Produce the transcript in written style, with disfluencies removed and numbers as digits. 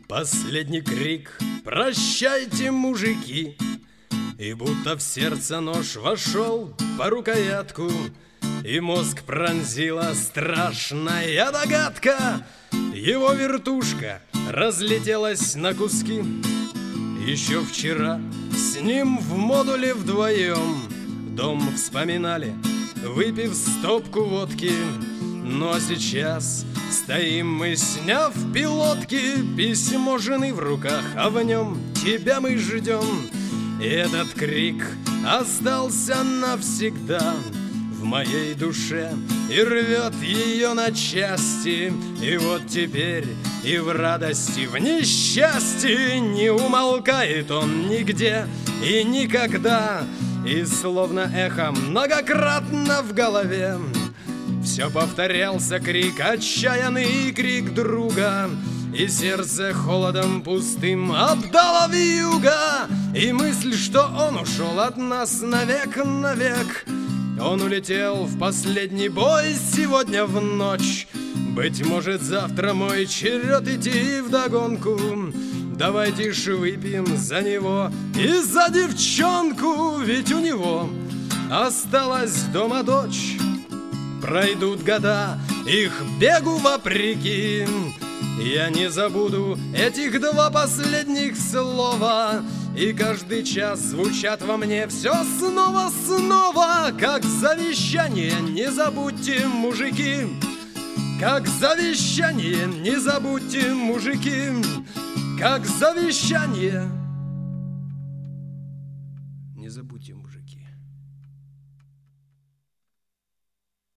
Последний крик «Прощайте, мужики!» И будто в сердце нож вошел по рукоятку, и мозг пронзила страшная догадка. Его вертушка разлетелась на куски. Еще вчера с ним в модуле вдвоем дом вспоминали, выпив стопку водки. Но сейчас стоим мы, сняв пилотки, письмо жены в руках, а в нем тебя мы ждем. И этот крик остался навсегда в моей душе и рвет ее на части. И вот теперь и в радости, в несчастье не умолкает он нигде и никогда. И словно эхо многократно в голове все повторялся крик, отчаянный крик друга. И сердце холодом пустым обдало вьюга, и мысль, что он ушел от нас навек, навек. Он улетел в последний бой сегодня в ночь. Быть может, завтра мой черед идти вдогонку. Давайте ж выпьем за него и за девчонку, ведь у него осталась дома дочь. Пройдут года их бегу вопреки, я не забуду этих два последних слова. И каждый час звучат во мне все снова, снова, как завещание, не забудьте, мужики. Как завещание, не забудьте, мужики. Как завещание.